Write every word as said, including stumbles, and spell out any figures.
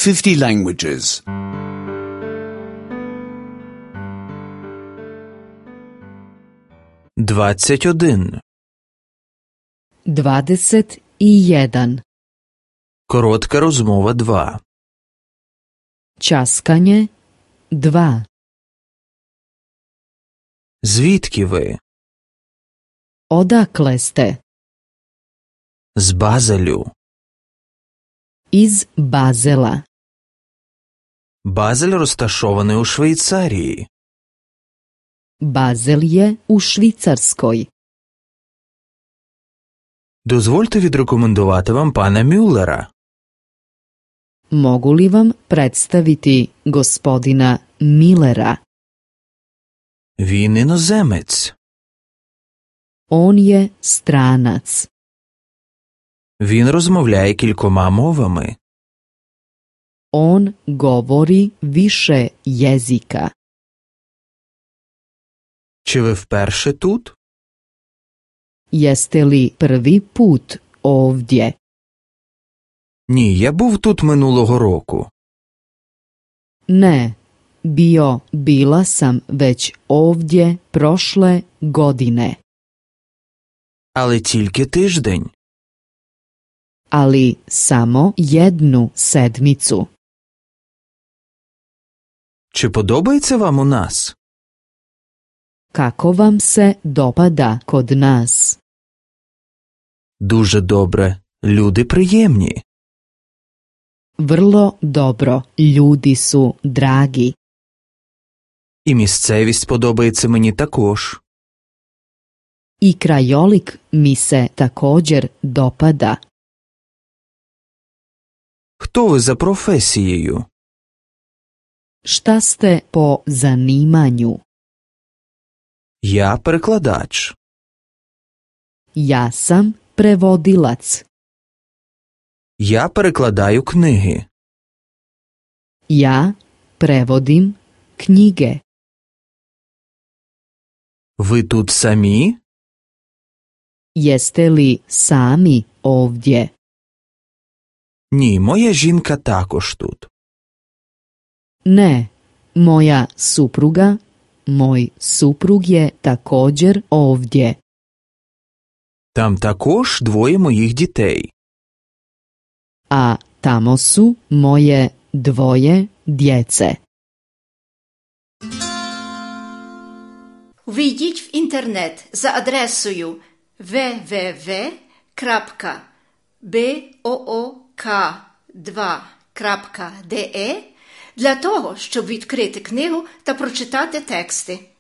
fifty languages. Двадцять один. Dvadeset i jedan. Коротка розмова два. Časkanje dva. Звідки ви? Odakle ste? З Базелю. Iz Bazela. Базель розташований у Швейцарії. Bazel je u Švicarskoj. Дозвольте відрекомендувати вам пана Мюллера. Mogu li vam predstaviti gospodina Millera? Він іноземець. On je stranac. Він розмовляє кількома мовами. On govori više jezika. Чи ви вперше тут? Jeste li prvi put ovdje? Ні, я був тут минулого року. Ne, bio, bila sam već ovdje prošle godine. Але тільки тиждень. Ali samo jednu sedmicu. Чи подобається вам у нас? Kako vam se dopada kod nas? Дуже добре. Люди приємні. Vrlo dobro, ljudi su dragi. І місцевість подобається мені також. I krajolik mi se također dopada. Хто ви за професією? Šta ste po zanimanju? Я перекладач. Ja sam prevodilac. Я перекладаю книги. Ja prevodim knjige. Ви тут самі? Jeste li sami ovdje? Ні, моя жінка також тут. Ne, moja supruga, moj suprug je također ovdje. Там також двоє моїх дітей. A tamo su moje dvoje djece. Вийдіть в інтернет за адресою double-u double-u double-u крапка book два крапка de для того, щоб відкрити книгу та прочитати тексти.